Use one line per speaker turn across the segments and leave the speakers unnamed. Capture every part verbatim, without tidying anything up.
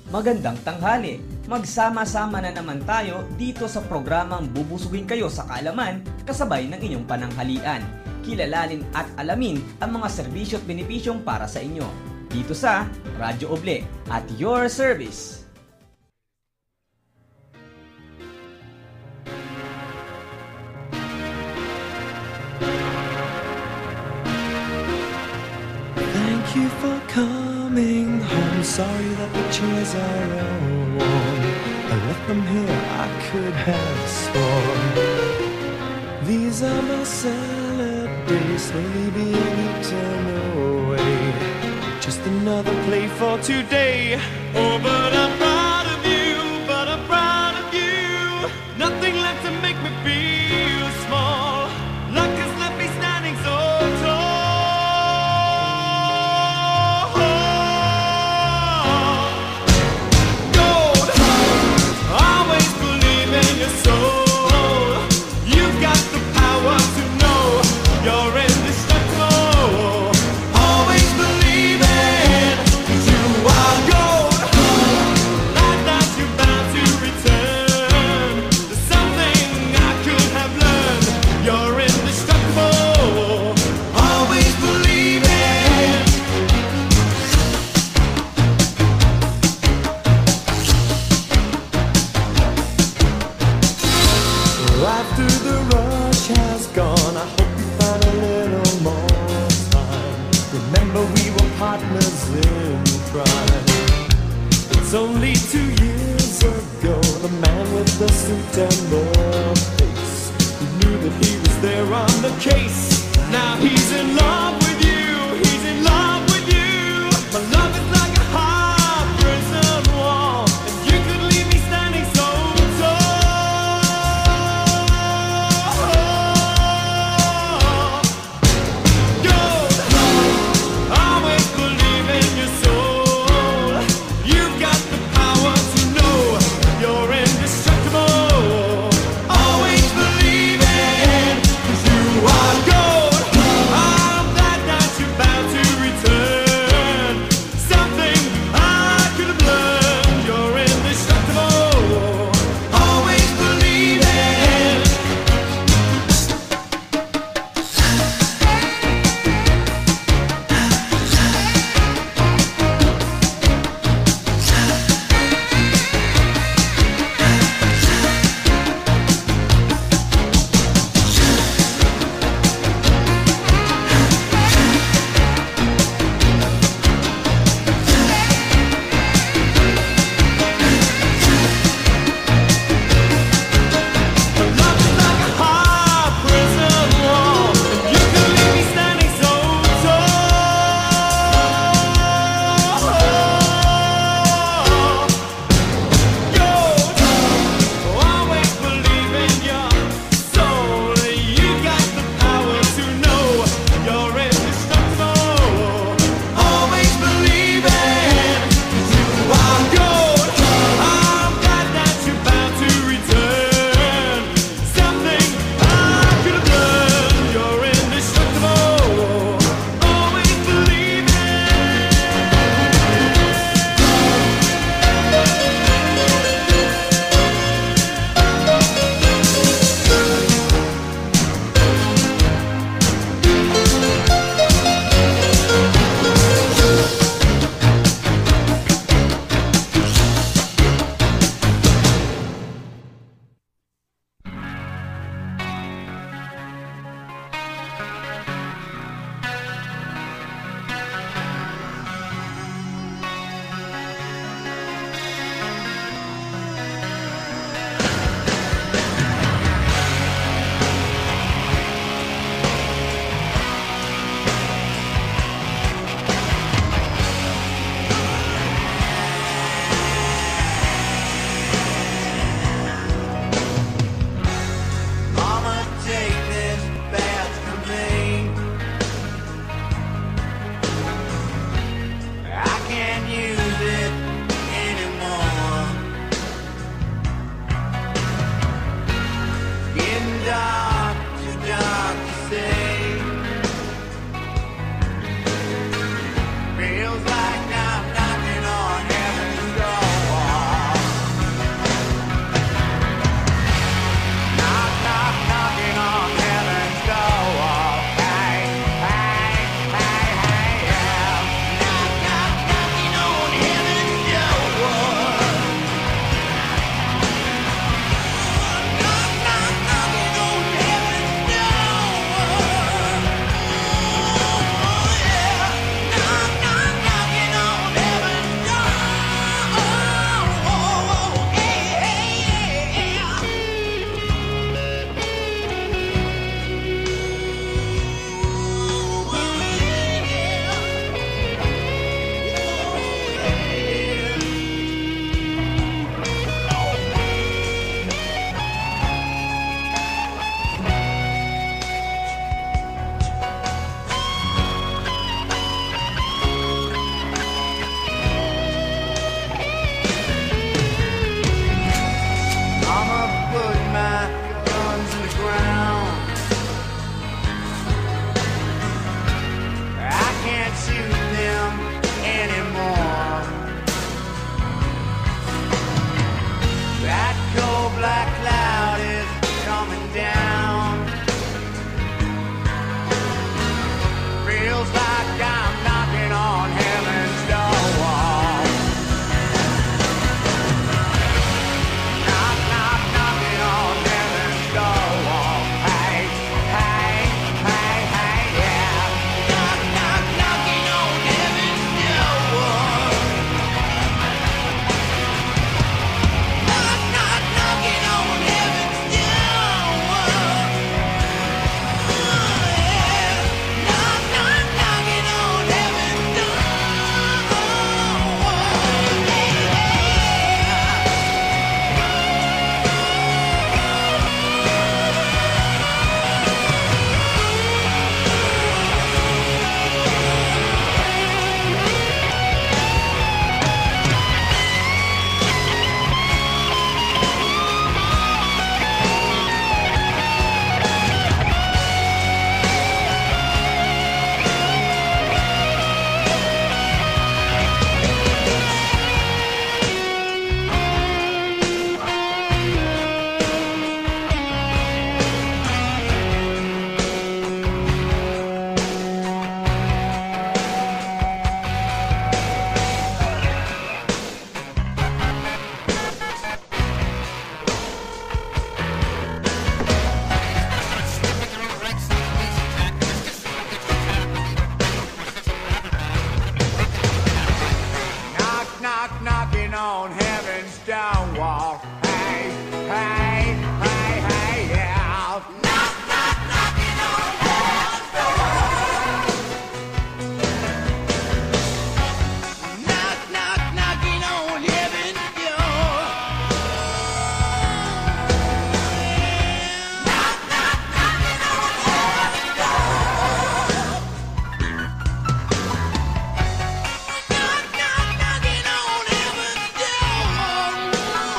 Magandang tanghali! Magsama-sama na naman tayo dito sa programang bubusugin kayo sa kaalaman kasabay ng inyong pananghalian. Kilalanin at alamin ang mga serbisyo at benepisyong para sa inyo. Dito sa Radyo Oble at your service.
Thank you for coming home. Sorry that the chairs are all warm. I left them here, I could have sworn. These are my salad days, slowly being eaten away. Just another play for today. Oh, but I'm proud of you, but I'm proud of you. Nothing left to make me feel small. Luck has left me standing so tall. It's only two years ago, the man with the suit and the face, he knew that he was there on the case. Now he's in love with you, he's in love with you. My love is like a high prison wall, and you could leave me standing so tall. Gold, always believe in your soul. Always believe it, 'cause you are gold. I'm
on heaven's stone wall. Hey, hey, hey, hey, yeah. Knock, knock, knocking on heaven's door. Knock, knock, knocking on heaven's door. Knock, knock, knocking on heaven's door. Knock, knock, knocking on heaven's door.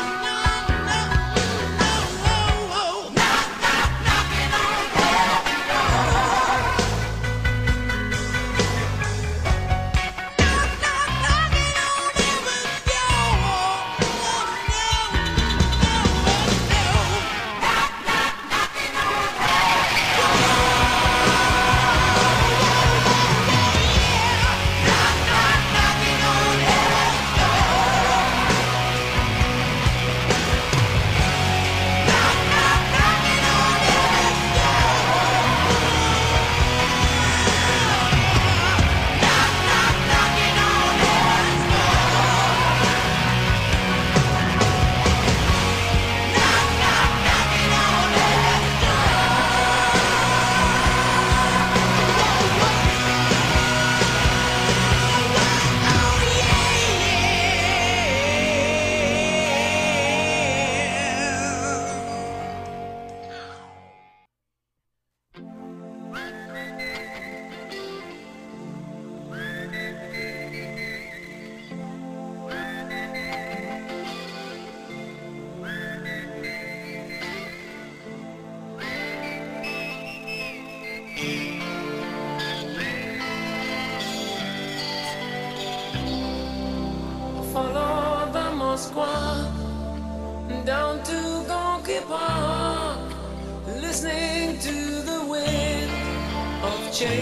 Follow the Moskva down to Gonky Park, listening to the wind of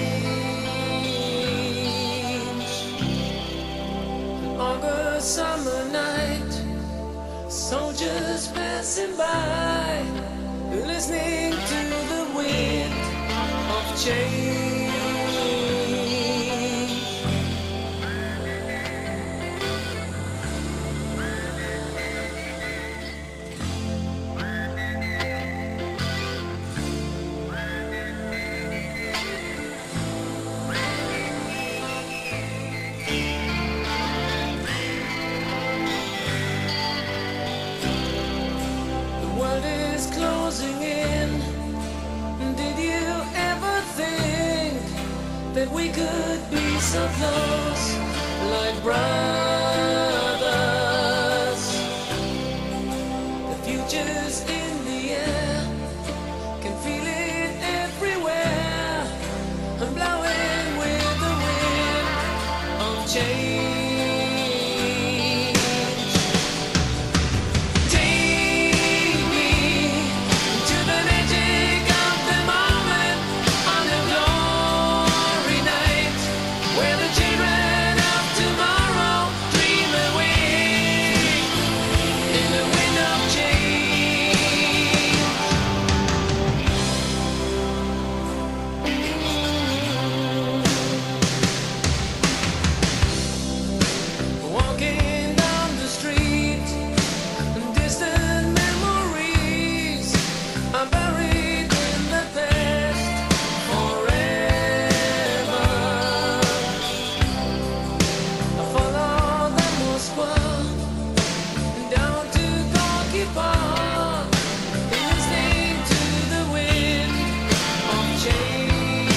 change. An August summer night, soldiers passing by, listening to the wind of change. The world is closing in. Did you ever think that we could be so close, like brothers? The future's in the air, can feel it everywhere. I'm blowing with the wind of change. Take me to the magic of the moment on a glory night, where the children of tomorrow dream away in the wind of change. Walking down the street, distant memories are buried in the past forever. I follow the Moskva down to Gonky Park, listening to the wind of change.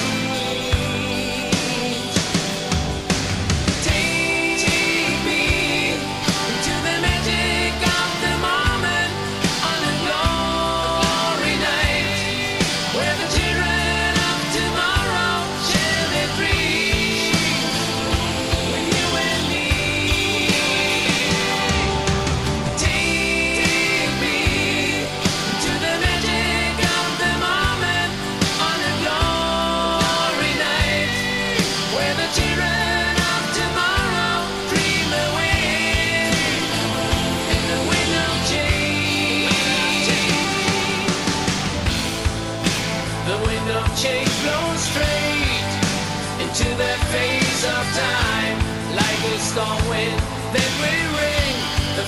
Take me to the magic of the moment on a glory night, where the children of tomorrow share their dreams with you and me. Take me to the magic of the moment on a glory night, where the children of tomorrow dream away in the wind of change. The wind of change blows straight into the face of time, like a storm wind that will ring the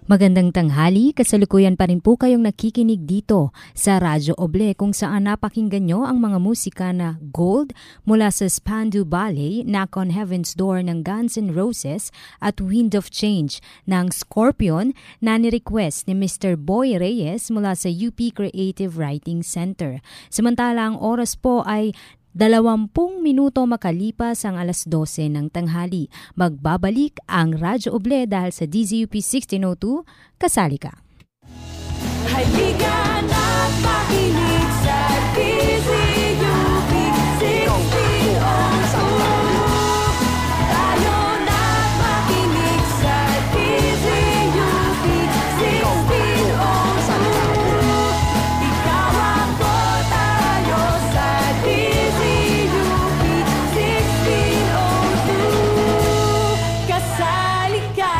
Magandang tanghali, kasalukuyan pa rin po kayong nakikinig dito sa Radyo Oble kung saan napakinggan nyo ang mga musika na Gold mula sa Spandau Ballet, Knock on Heaven's Door ng Guns N' Roses at Wind of Change ng Scorpion na ni-request ni Mister Boy Reyes mula sa U P Creative Writing Center. Samantala ang oras po ay Dalawampung minuto makalipas ang alas dose ng tanghali. Magbabalik ang Radyo Oble dahil sa D Z U P sixteen oh two, kasali ka.
Halika na't makinig sa D Z U P sixteen oh two. Tayo na't makinig sa D Z U P sixteen oh two. Ikaw ako, tayo sa D Z U P sixteen oh two. Kasali ka.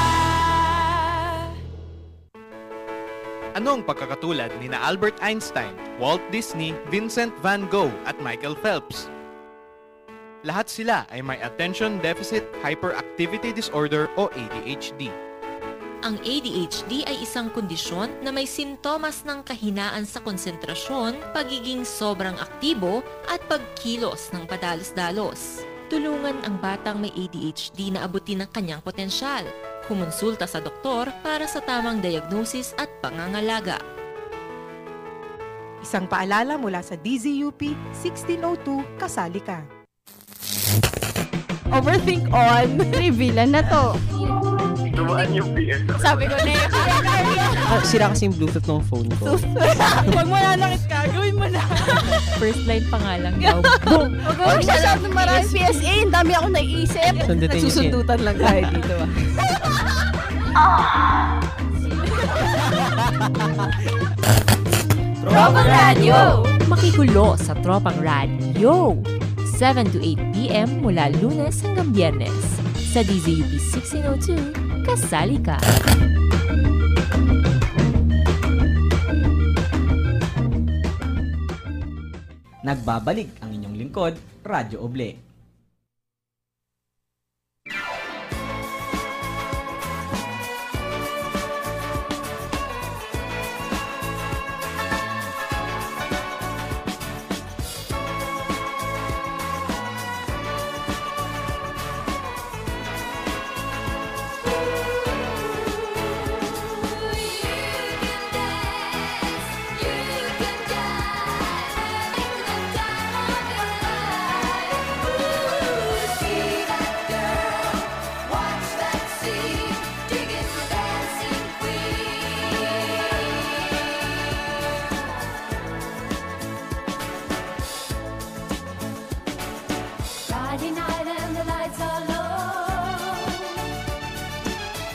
Anong pagkakatulad ni na Albert Einstein, Walt Disney, Vincent van Gogh at Michael Phelps? Lahat sila ay may Attention Deficit Hyperactivity Disorder o A D H D.
Ang A D H D ay isang kondisyon na may sintomas ng kahinaan sa konsentrasyon, pagiging sobrang aktibo at pagkilos ng padalos-dalos. Tulungan ang batang may A D H D na abutin ang kanyang potensyal. Kumonsulta sa doktor para sa tamang diagnosis at pangangalaga.
Isang paalala mula sa D Z U P sixteen oh two, kasali ka. Overthink on. Reveal na to.
Dumaan yung P S.
Sabi ko na yun.
Ah, sira kasi yung Bluetooth ng phone ko.
Pag mananakit ka, gawin mo na.
First line pa nga lang daw. Boom!
Huwag mo masyadong maraming P S A. Ang dami ako naiisip.
Sundutin niyo siya.
Nagsusundutan lang tayo dito.
Tropang Radio! Makikulo sa Tropang Radio. seven to eight p.m. mula Lunes hanggang Biyernes. Sa D Z U P sixteen oh two, kasali ka.
Nagbabalik ang inyong lingkod, Radyo Oble.
Friday night and the lights are low.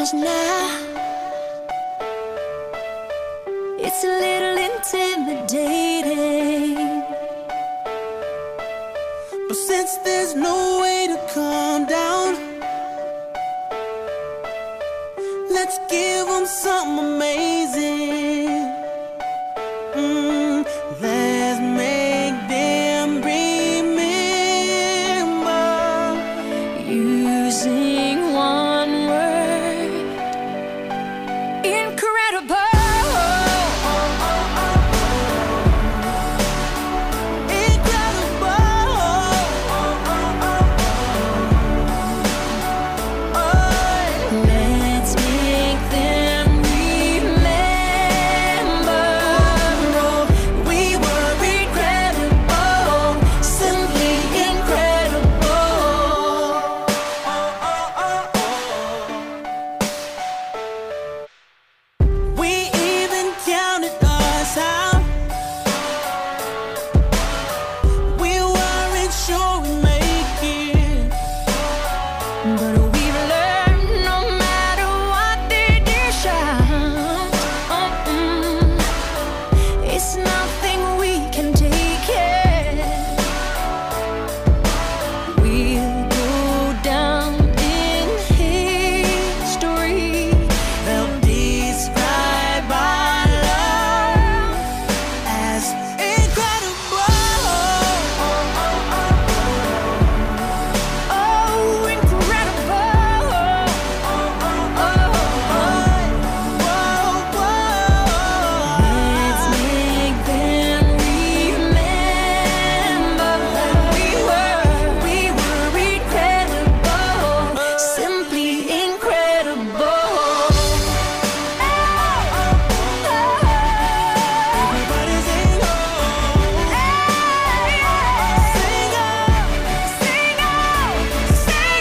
just now. It's a little intimidating,
but since there's no way to calm down, let's give them something amazing. Mm, let's make them remember.
using one word, incredible. Let's make them remember we were incredible, simply incredible.
We even counted us out. We weren't sure we'd make it,
But we've learned no matter what they dish out, mm-mm, it's nothing we can take it. We'll go down in history.
they'll describe our love as incredible.
Oh, incredible. Let's make them remember we were, we were incredible, simply incredible.
Everybody sing on,
Sing out, sing out, sing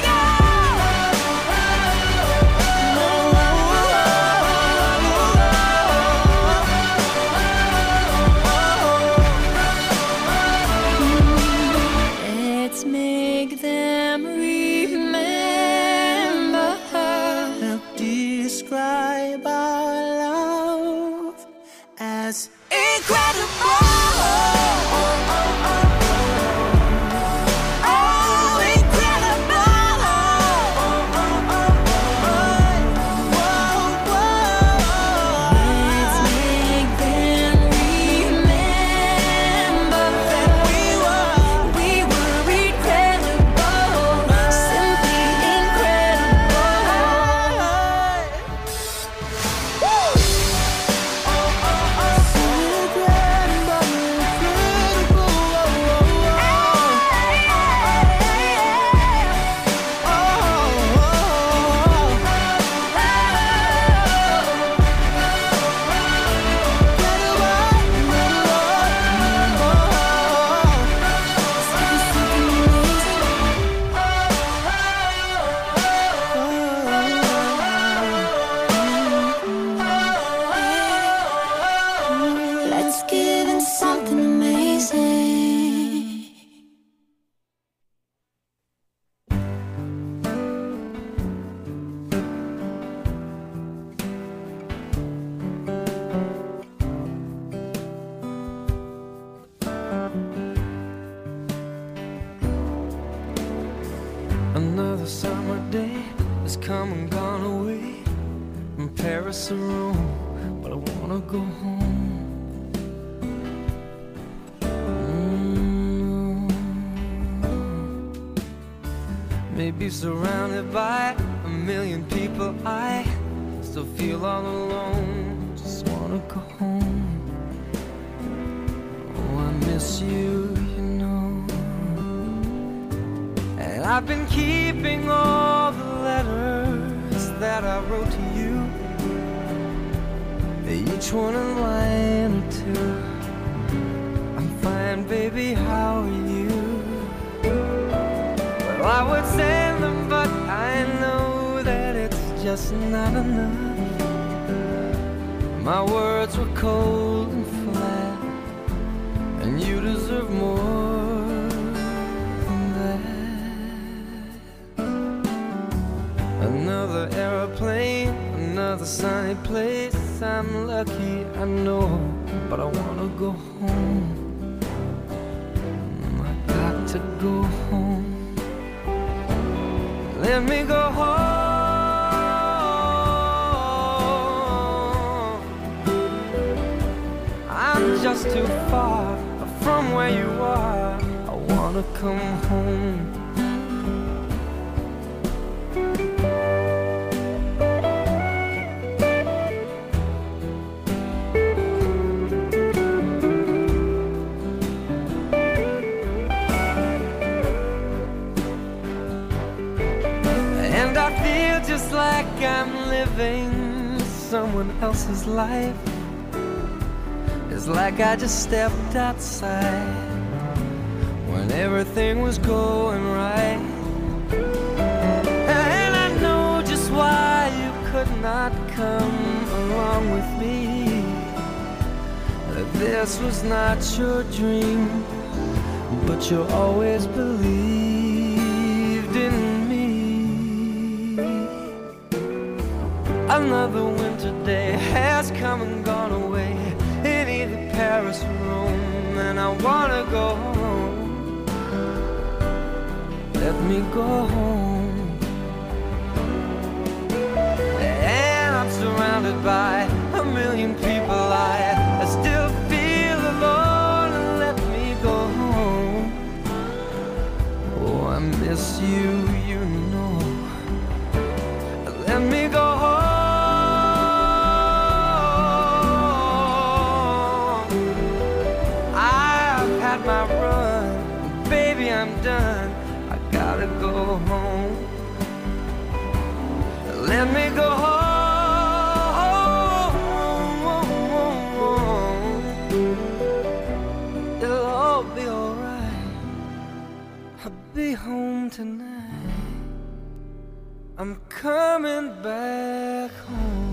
out. Let's make them remember.
they'll describe our love as incredible. Oh, incredible.
Let's make them remember that we were, we were incredible, simply Let's give it something amazing.
Another summer day has come and gone away from Paris or Rome, but I wanna go home. Mm. Maybe surrounded by a million people, I still feel all alone. Just wanna go home. Oh, I miss you, you know. And I've been keeping all the letters that I wrote to you, each one a line or two. I'm fine, baby, how are you? Well, I would send them, but I know that it's just not enough. My words were cold and flat, and you deserve more than that. Another aeroplane
yes, I'm lucky, I know, but I wanna go home. I got to go home. Let me go home. I'm just too far from where you are. I wanna come home. And I feel just like I'm living someone else's life. It's like I just stepped outside when everything was going right. And I know just why you could not come along with me. This was not your dream, but you always believed in me. Another winter day has come and gone away in either Paris or Rome, and I wanna go home. Let me go home. And I'm surrounded by a million people. I, I still feel alone, and let me go home. Oh, I miss you, you know. Let me go home. My run, baby, I'm done. I gotta go home. Let me go home. It'll all be alright. I'll be home tonight. I'm coming back home.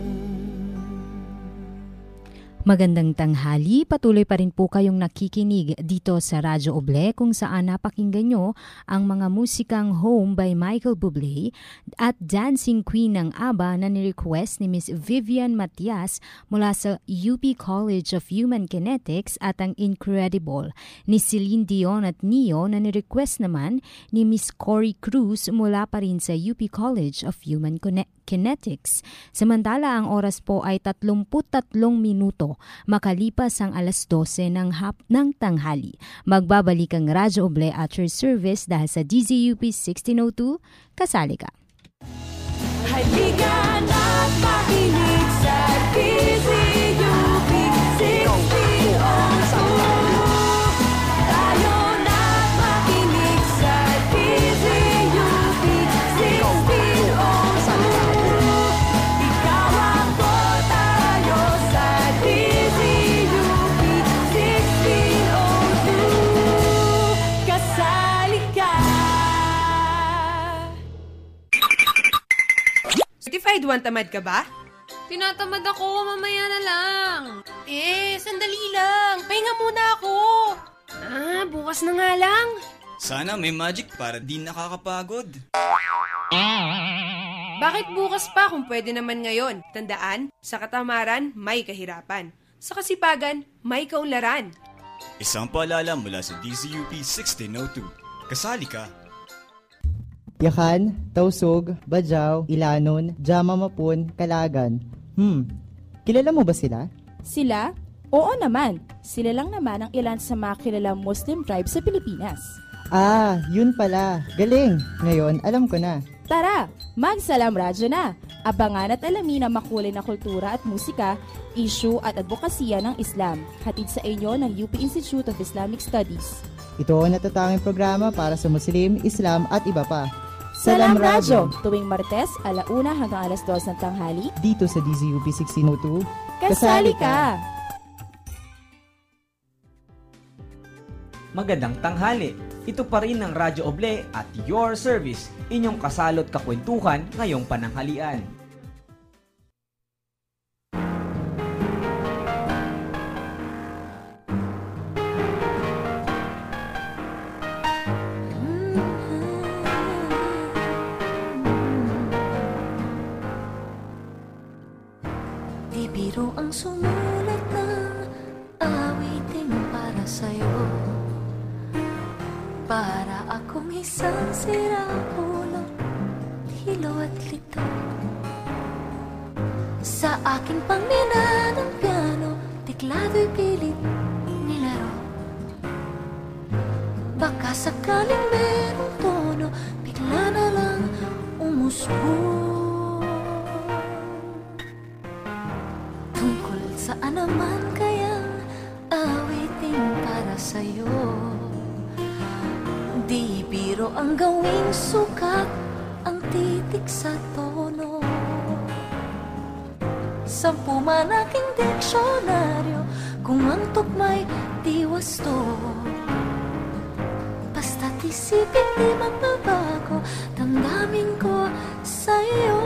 Magandang tanghali, patuloy pa rin po kayong nakikinig dito sa Radyo Oble kung saan napakinggan nyo ang mga musikang Home by Michael Bublé at Dancing Queen ng ABBA na ni-request ni Miss Vivian Matias mula sa U P College of Human Kinetics at ang Incredible ni Celine Dion at Neo na ni-request naman ni Miss Cory Cruz mula pa rin sa U P College of Human Kinetics. Samantala ang oras po ay tatlumput tatlong minuto makalipas ang alas dose ng hap ng tanghali. Magbabalik ang Radyo Oble at your service dahil sa D Z U P sixteen oh two, kasali ka.
Halika na't makinig sa D Z U P sixteen oh two. Tayo na't makinig sa D Z U P sixteen oh two. Ikaw ako, tayo sa D Z U P sixteen oh two. Kasali ka.
Certified one tamad ka ba?
Tinatamad ako, mamaya na lang.
Eh, sandali lang. Pahinga muna ako.
Ah, bukas na nga lang.
Sana may magic para di nakakapagod.
Bakit bukas pa kung pwede naman ngayon? Tandaan, sa katamaran, may kahirapan. Sa kasipagan, may kaunlaran.
Isang paalala mula sa D Z U P sixteen oh two. Kasali ka.
Yakan, Tausog, Bajaw, Ilanon, Jamamapun, Kalagan. Hmm, kilala mo ba sila?
Sila? Oo naman. Sila lang naman ang ilan sa mga kilalang Muslim tribe sa Pilipinas.
Ah, yun pala. Galing. Ngayon, alam ko na.
Tara, magsalam radyo na. Abangan at alamin ang makulay na kultura at musika, issue at advokasya ng Islam. Hatid sa inyo ng U P Institute of Islamic Studies.
Ito ang natatanging programa para sa Muslim, Islam at iba pa.
Salam Radyo, tuwing Martes, alauna hanggang alas dos ng tanghali.
Dito sa D Z U P sixteen oh two.
Kasali ka!
Magandang tanghali. Ito pa rin ang Radyo Oble at your service, inyong kasalot kakwentuhan ngayong pananghalian.
D P
sumulat ng awitin para sa'yo, para akong isang siraulo, hilo at lito. Sa aking pangminanang piano, tiklado'y pilit nilaro. Baka sakaling merong tono, bigla na lang umusbong. Tungkol saan naman kayang awitin para sa'yo? Di biro ang gawing sukat, ang titik sa tono. Sampu man aking diksyonaryo, kung ang tugma'y di wasto. Basta't isipin di magbabago, damdamin ko sa'yo.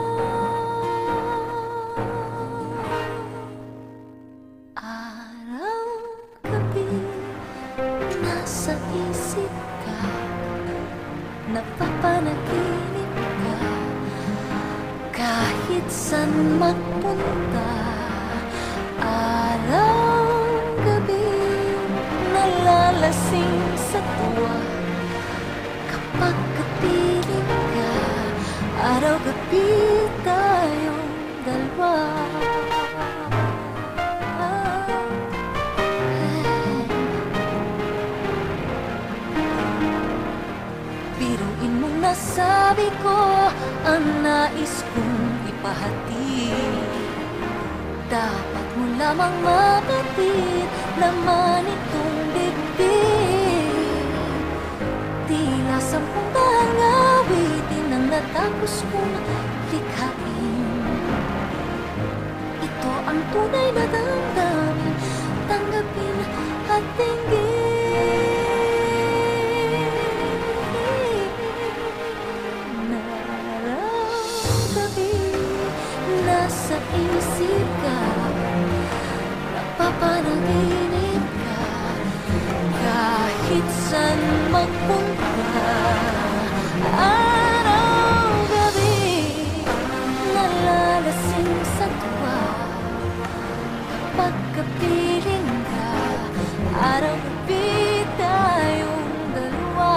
Araw, gabi, nasa isip ka, napapanaginip ka, kahit saan magpunta. Araw, gabi, nalalasing sa tuwa, kapag kapiling ka. Araw, gabi, tayong dalawa. Biruin mong nasabi ko ang nais kong ipahatid. Dapat mo lamang mapatid, laman itong bibig. Tila sampung dahang awitin ang natapos kong likhain. Ito ang tunay na damdamin, tanggapin at tingin. Nasa isip ka, napapanaginip ka, kahit saan magpunta. Araw, gabi, nalalasing sa tuwa, kapag kapiling ka. Araw, gabi, tayong dalawa.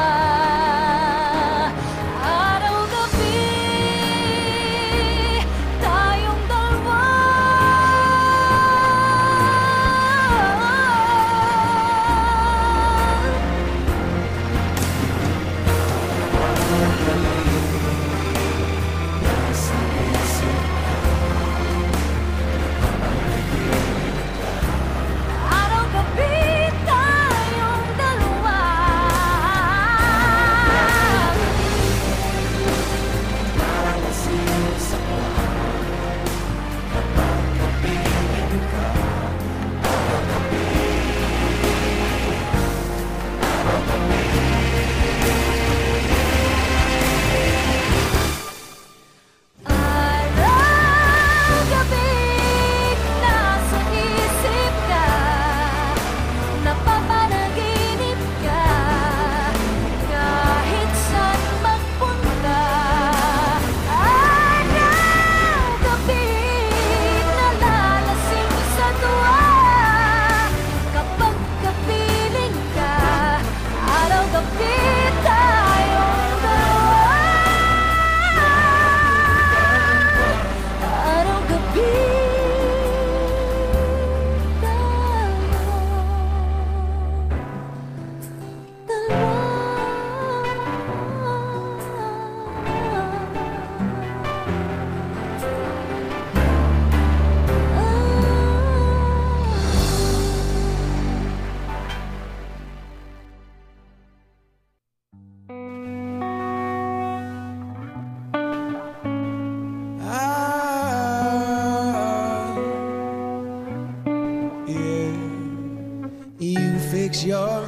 Your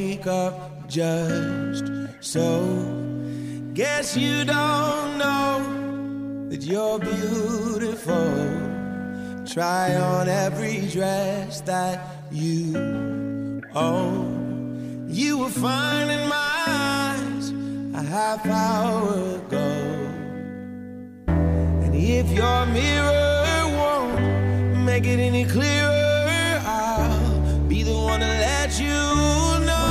makeup just so. Guess you don't know that you're beautiful. Try on every dress that you own. You were fine in my eyes a half hour ago. And if your mirror won't make
make it any clearer, I'll be the one to let you know.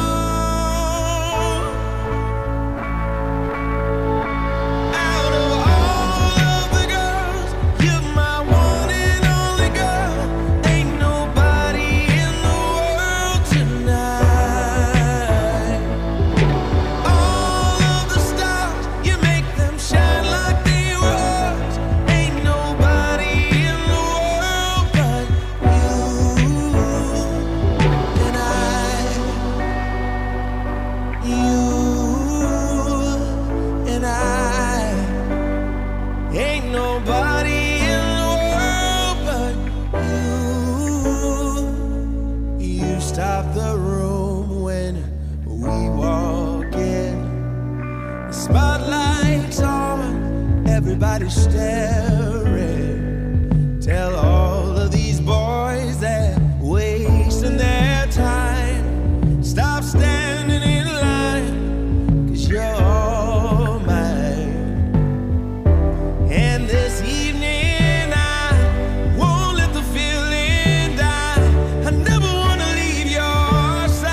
Out of all of the girls, you're my one and only girl. Ain't nobody in the world tonight. All of the stars, you make them shine like they were. Ain't nobody in the world but you and I. You and I. Ain't nobody in the world but you. You stop the room when we walk in. The spotlight's on, everybody's staring. Tell all of these boys that wasting their time, stop standing in line, 'cause you're all mine. And this evening I won't let the feeling die. I never wanna leave your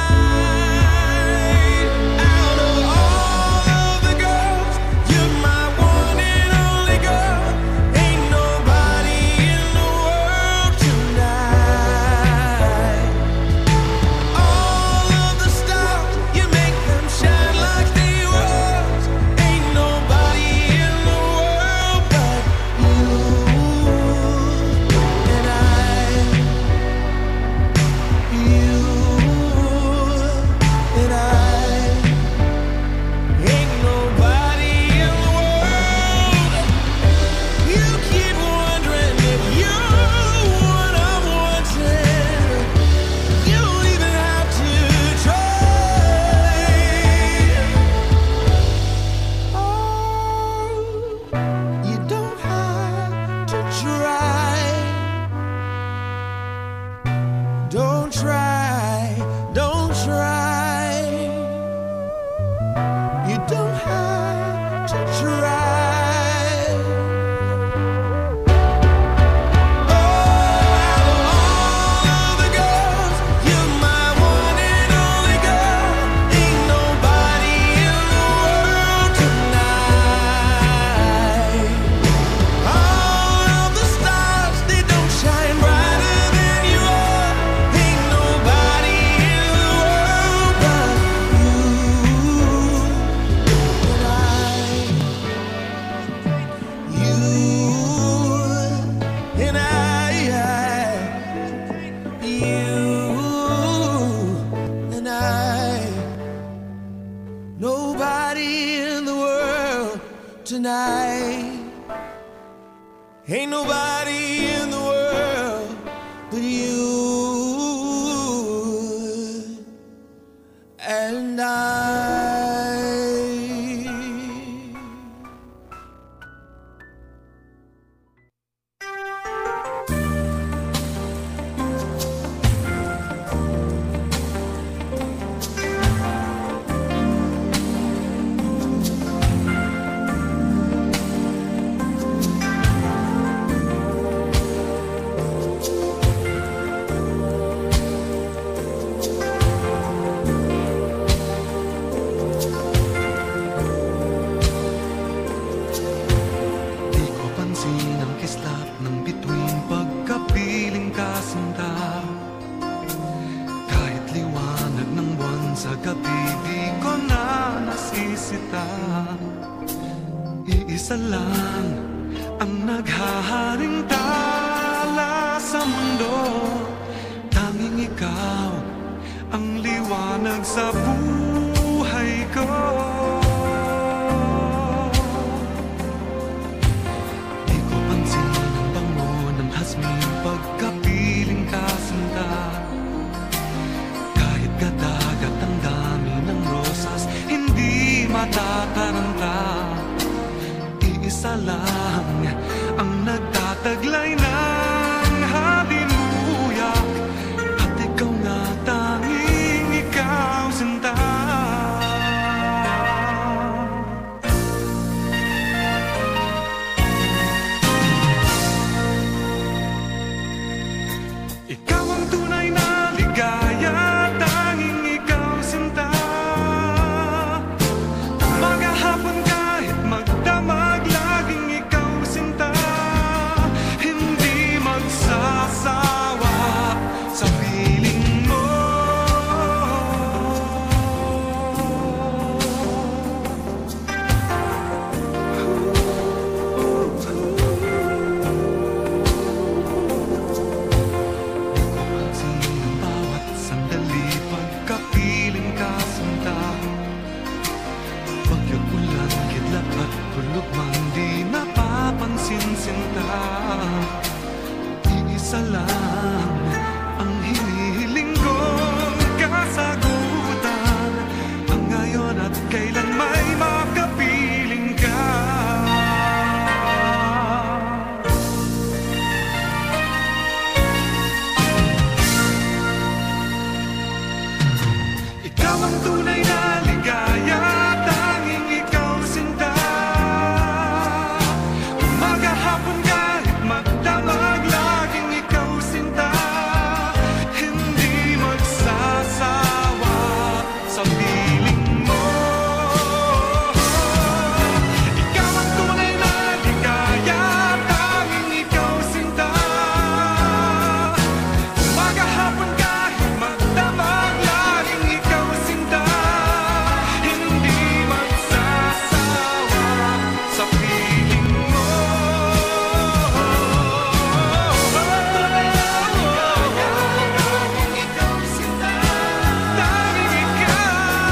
side. Out of all of the girls, you're my one and only girl. Ain't nobody in the world tonight. All of the stars, you make them shine like they were. Ain't nobody in the world but you and I. You and I. Ain't nobody in the world. You keep wondering if you're what I'm wanting. You don't even have to try. Oh, you don't have to try. Don't try, don't try. You don't have to try. All of the girls, you're my one and only girl. Ain't nobody in the world tonight. All of the stars, they don't shine brighter than you are. Ain't nobody in the world but you and I. You and I. You and I. Nobody in the world tonight. Ain't nobody in the world but you and I.
Di ko pansin ang kislap ng bituin pagkapiling kasinta. Kahit liwanag ng buwan sa gabi, di ko na nasisita. Iisa lang ang naghaharing tala sa mundo. Tanging ikaw ang liwanag sa buhay ko. Di ko pansin ang bango ng hasmin pagkapiling kasinta. Kahit gadagat ang dami ng rosas, hindi matataranta. Iisa lang ang nagtataglay ng halimuyak. At ikaw nga tanging ikaw sinta. ang tunay na ligaya, tanging ikaw sinta. Umaga, hapon, kahit magdamag, laging ikaw sinta. Hindi magsasawa sa piling mo. Ikaw ang tunay na ligaya, tanging ikaw sinta. Umaga, hapon, kahit magdamag, laging ikaw sinta. Hindi magsasawa sa piling mo. Tanging ikaw sinta. Tanging ikaw.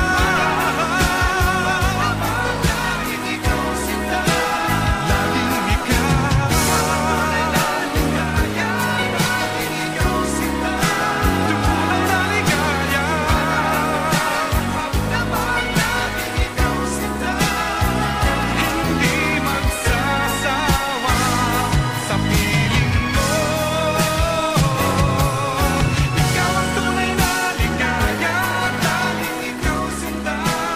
Tanging ikaw sinta. Laging ikaw. Tanging ikaw sinta. Tunay na ligaya. Magdamag, laging ikaw sinta. Hindi magsasawa sa piling mo. Ikaw ang tunay na ligaya, tanging ikaw sinta.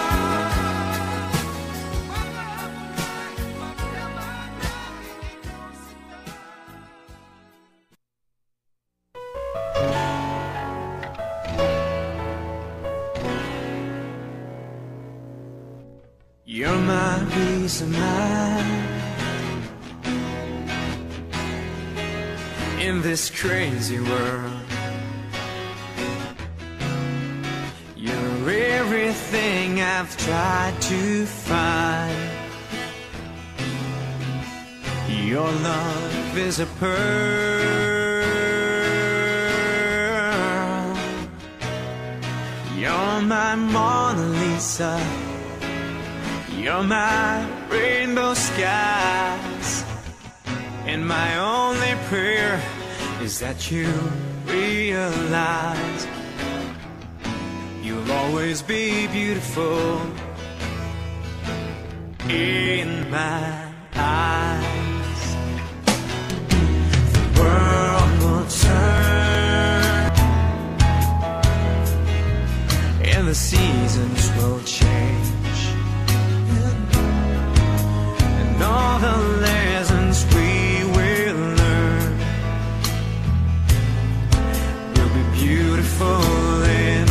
You're my peace of mind in this crazy world. You're everything I've tried to find. Your love is a pearl. You're my Mona Lisa. You're my rainbow skies. And my only prayer is that you realize you'll always be beautiful in my eyes. The world will turn and the seasons will change. And all the lessons we will learn will be beautiful and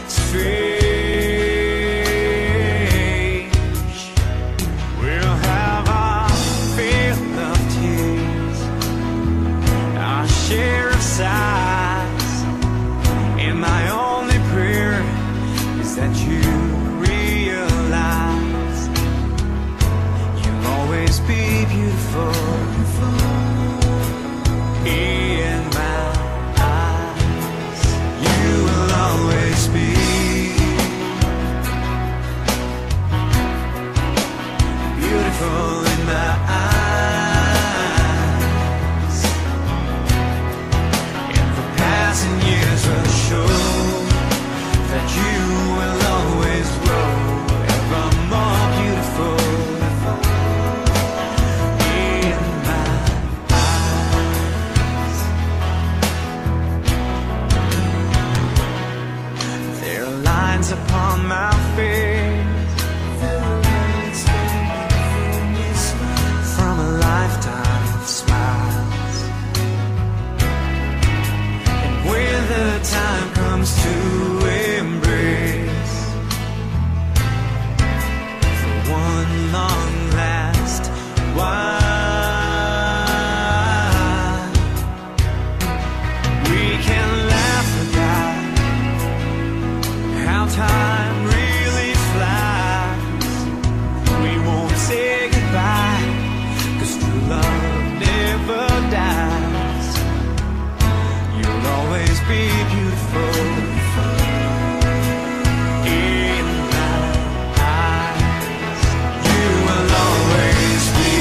strange. We'll have our fill of tears, our share of sighs, and my only prayer is that you realize you'll always be beautiful in my eyes. You will always be beautiful in my eyes. And the passing years will show that you will always grow ever more beautiful in my eyes. There are lines upon my face from a lifetime of smiles. And when the time comes to embrace for one long last while, we can laugh about how time really flies. We won't say goodbye, 'cause true love never dies. You'll always be beautiful in my eyes. You will always be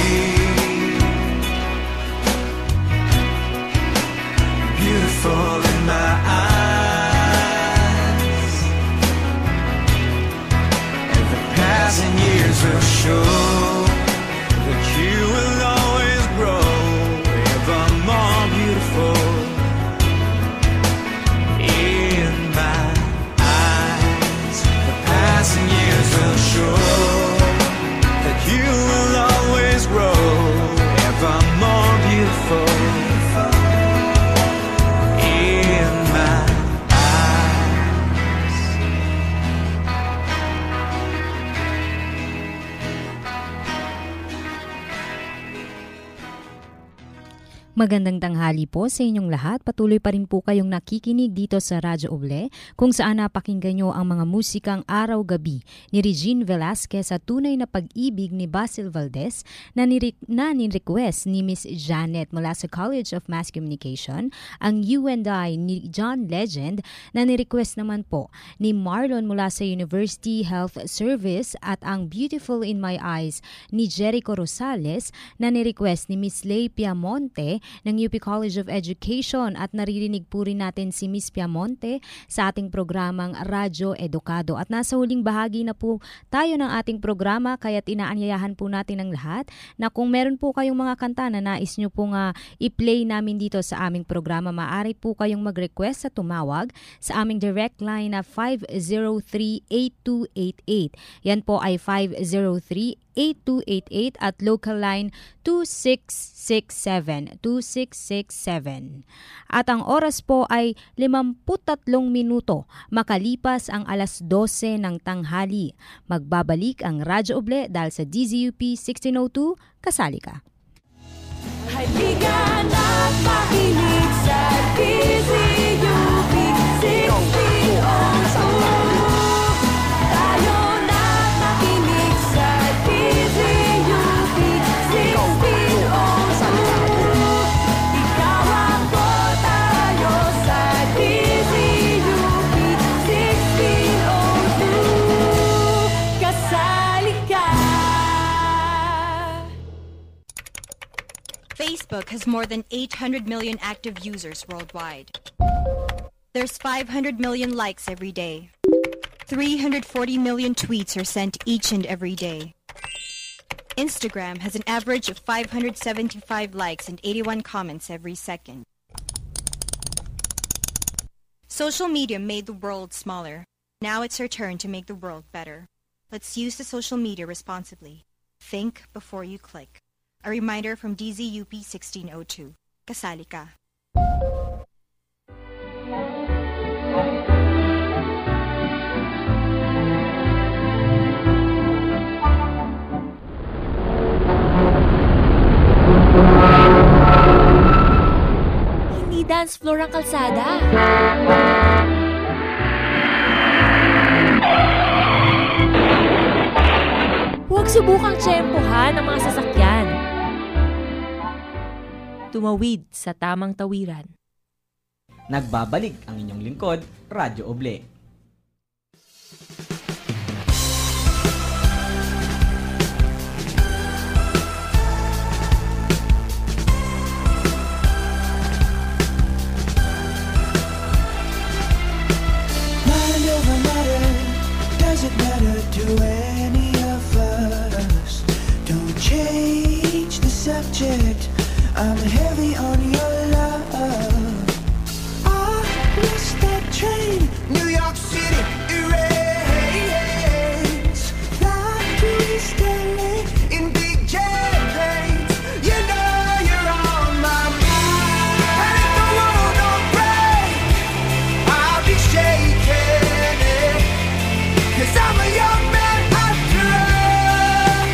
beautiful in my eyes.
Magandang tanghali po sa inyong lahat. Patuloy pa rin po kayong nakikinig dito sa Radyo Oble kung saan napakinggan nyo ang mga musikang Araw-Gabi ni Regine Velasquez sa Tunay na Pag-ibig ni Basil Valdez na, nire- na ni-request ni Miss Janet mula sa College of Mass Communication, ang You and I ni John Legend na ni-request naman po ni Marlon mula sa University Health Service at ang Beautiful in My Eyes ni Jericho Rosales na ni-request ni Miss Lay Piamonte ng U P College of Education at naririnig po rin natin si Miss Piamonte sa ating programang Radyo Edukado. At nasa huling bahagi na po tayo ng ating programa kaya't inaanyayahan po natin ang lahat na kung meron po kayong mga kanta na nais nyo pong uh, i-play namin dito sa aming programa, maaari po kayong mag-request sa tumawag sa aming direct line na five zero three, eight two eight eight. Yan po ay five zero three, eight two eight eight at local line two six six seven, two six six seven. At ang oras po ay limamputtatlong minuto makalipas ang alas dose ng tanghali. Magbabalik ang Radyo Oble dahil sa D Z U P sixteen oh two, kasali ka.
Halika na't makinig sa D Z U P sixteen oh two. Tayo na't makinig sa D Z U P sixteen oh two. Ikaw ako, tayo sa D Z U P sixteen oh two. Kasali ka.
Facebook has more than eight hundred million active users worldwide. There's five hundred million likes every day. three hundred forty million tweets are sent each and every day. Instagram has an average of five hundred seventy-five likes and eighty-one comments every second. Social media made the world smaller. Now it's our turn to make the world better. Let's use the social media responsibly. Think before you click. A reminder from D Z U P sixteen oh two. Kasali ka.
Hindi dance floor ang kalsada. Huwag subukang tsempohan ang mga sasakyan. Tumawid sa tamang tawiran.
Nagbabalik ang inyong lingkod, Radyo Oble.
Mind over matter, does it matter to any of us? Don't change the subject, I'm heavy on your love. I missed that train, New York City, erase. Fly to East L A in big jet planes. You know you're on my mind. And if the world don't break, I'll be shaking it. 'Cause I'm a young man after all.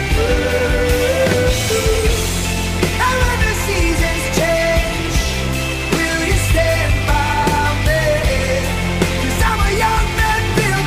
And when the seasons change, will you stand by me? 'Cause I'm a young man feeling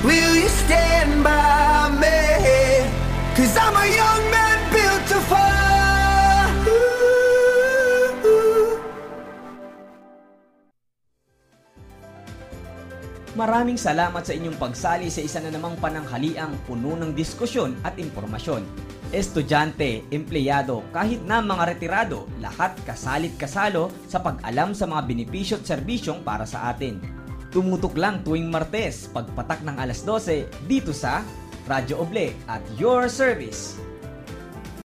will you stand by me? Cause I'm a young man built to fly.
Maraming salamat sa inyong pagsali sa isa na namang pananghaliang puno ng diskusyon at impormasyon. Estudyante, empleyado, kahit na mga retirado, lahat kasalit kasalo sa pag-alam sa mga benepisyo at serbisyong para sa atin. Tumutok lang tuwing Martes, pagpatak ng alas dose, dito sa Radyo Oble at your service.